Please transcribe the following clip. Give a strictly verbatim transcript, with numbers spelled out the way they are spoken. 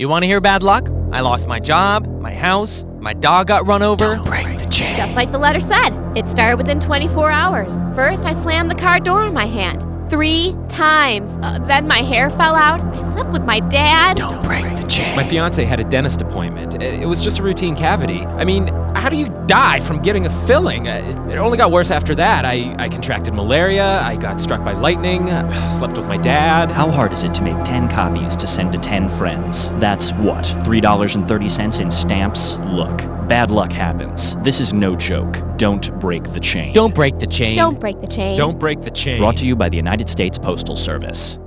You want to hear bad luck? I lost my job, my house, my dog got run over. Don't break the chain. Just like the letter said, it started within twenty-four hours. First, I slammed the car door in my hand. Three times. Uh, then my hair fell out. I slept with my dad. Don't break the chain. My fiance had a dentist appointment. It it was just a routine cavity. I mean, how do you die from getting a filling? Uh, It only got worse after that. I, I contracted malaria, I got struck by lightning, slept with my dad. How hard is it to make ten copies to send to ten friends? That's what, three dollars and thirty cents in stamps? Look, bad luck happens. This is no joke. Don't break the chain. Don't break the chain. Don't break the chain. Don't break the chain. Brought to you by the United States Postal Service.